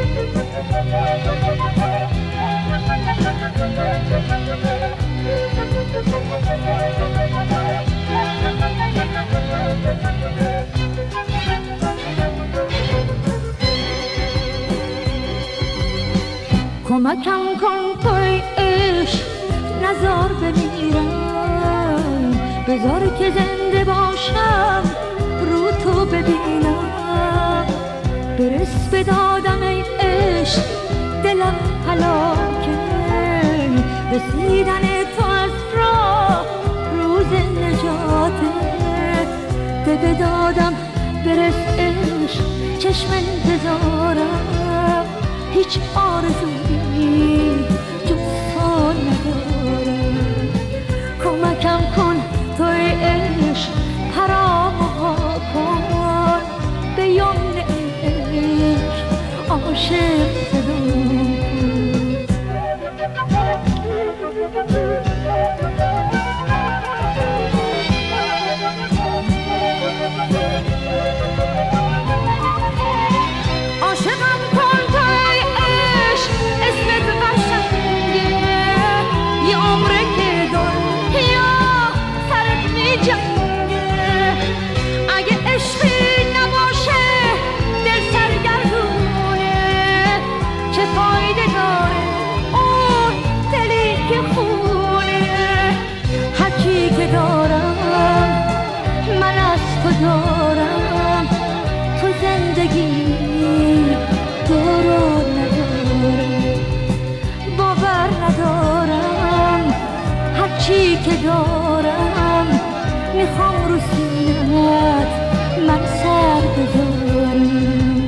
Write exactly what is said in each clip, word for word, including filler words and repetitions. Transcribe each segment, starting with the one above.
کمکم کن توی عشق نزار بمیرم، بذار که زنده باشم رو تو ببینم. برس به دادم ای عشق دلم هلاکه، رسیدن تو از راه روز نجاته. ده به دادم برس عشق چشم انتظارم، هیچ آرزویی جز تو ندارم. کمکم کن توی عشق پرامو ها کن، به یمن عشق عاشق صدام دارم. تو زندگی دارو ندارم، باور ندارم. هرچی که دارم میخوام رو سینه‌ات من سر بذارم.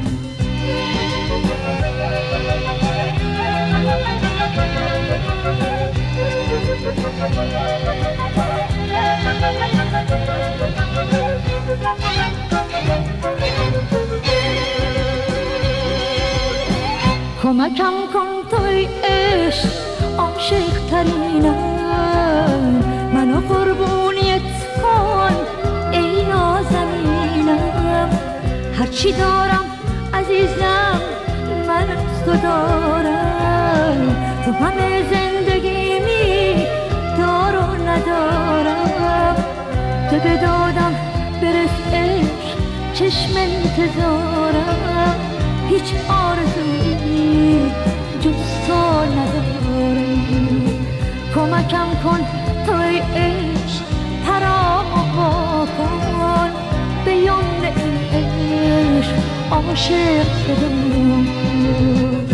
کمکم کن توی عشق عاشق ترینم، منو قربونیت کن ای نازنینم. هرچی دارم عزیزم من از تو دارم، تو همه زندگیمی دارو ندارم. تو به دادم برس عشق چشم انتظارم، هیچ آرزویی جز تو ندارم. کمکم کن توی عشق پرامو کن، به یمن عشق عاشق صدام کن.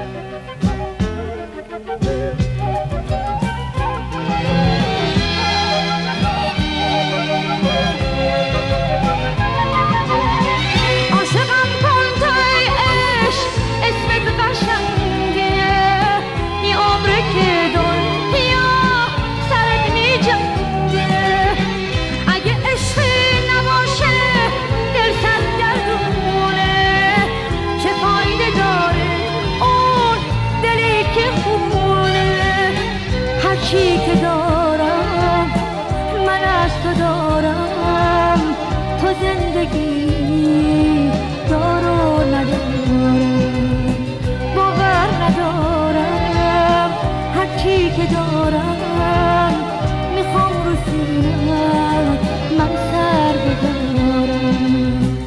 چی که دارم من از تو دارم، تو زندگی دارو ندارم، باور ندارم. هرچی که دارم میخوام رو سینه‌ات من سر بذارم.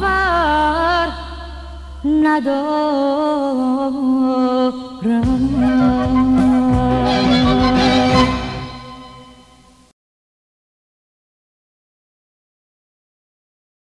باور ندارم.